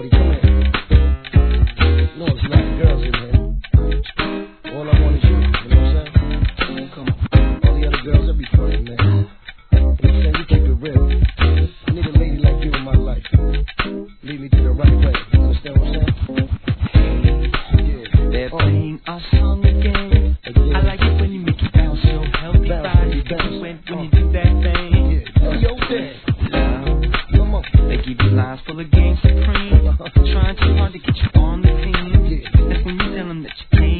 shorty, come here. No, it's not girls in here. All I want is you, you know what I'm saying? Come on. All the other girls, they'll be funny, man. You know what I'm saying? You keep it real. I need a lady like you in my life. Lead me to the right way. You understand what I'm saying? They're playing our song again. I like it when you make it bounce so healthy. Body bounce when you do that thing. Yo, there. They give you lines full of game supreme. Trying too hard to get you on the team. That's when you tell them that you can't.